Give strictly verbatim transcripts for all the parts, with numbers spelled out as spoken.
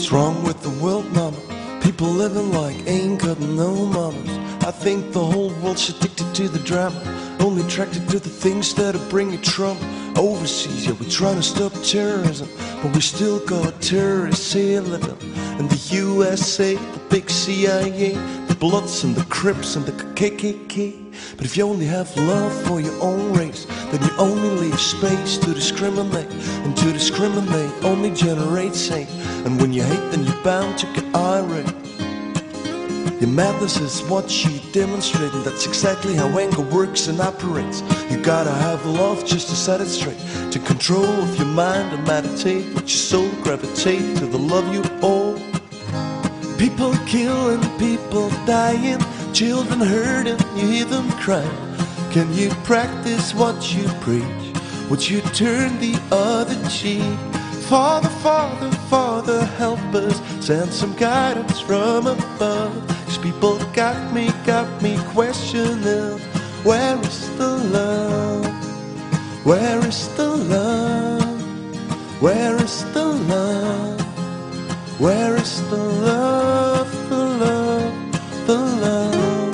What's wrong with the world, mama? People living like ain't got no mamas. I think the whole world's addicted to the drama, only attracted to the things that'll bring you trouble. Overseas, yeah, we're trying to stop terrorism, but we still got terrorists here living in the U S A, the big C I A, the Bloods and the Crips and the K K K. But if you only have love for your own race, then you only leave space to discriminate, and to discriminate only generates hate. And when you hate, then you're bound to get irate. Your madness is what you demonstrate, and that's exactly how anger works and operates. You gotta have love just to set it straight, to control of your mind and meditate, let your soul gravitate to the love you owe. People killing, people dying, children hurting, you hear them crying. Can you practice what you preach? Would you turn the other cheek? Father, Father, Father, help us, send some guidance from above. These people got me, got me questioning, where is the love? Where is the love? Where is the love? Where is the love, the love, the love?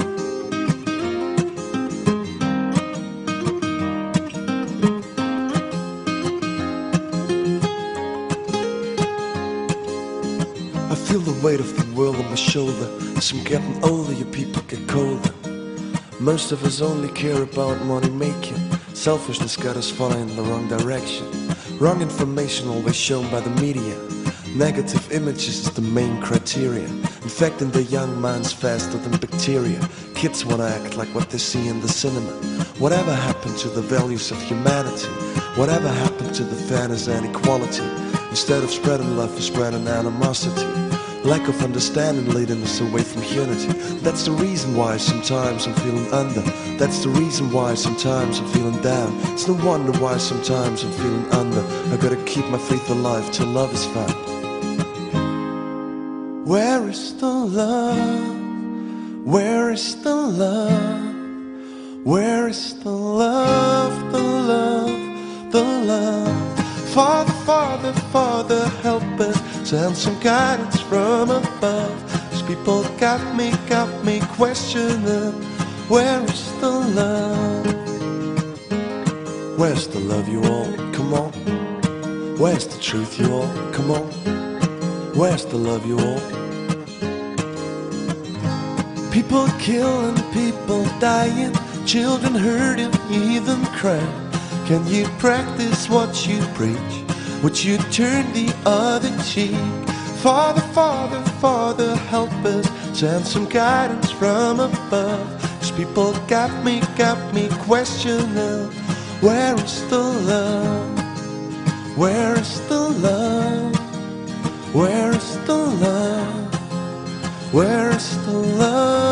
I feel the weight of the world on my shoulder. As I'm getting older, your people get colder. Most of us only care about money making. Selfishness got us falling in the wrong direction. Wrong information always shown by the media. Negative images is the main criteria, infecting the young minds faster than bacteria. Kids wanna act like what they see in the cinema. Whatever happened to the values of humanity? Whatever happened to the fairness and equality? Instead of spreading love, we're spreading animosity. Lack of understanding leading us away from unity. That's the reason why sometimes I'm feeling under. That's the reason why sometimes I'm feeling down. It's no wonder why sometimes I'm feeling under. I gotta keep my faith alive till love is found. Where is the love? Where is the love? Where is the love, the love, the love? Father, Father, Father, help us, send some guidance from above. These people got me, got me questioning, where is the love? Where's the love, you all? Come on. Where's the truth, you all? Come on. Where's the love, you all? People killing, people dying, children hurting, even crying. Can you practice what you preach? Would you turn the other cheek? Father, Father, Father, help us, send some guidance from above. These people got me, got me questioning, where is the love? Where is the love? Where is the love? Where is the love?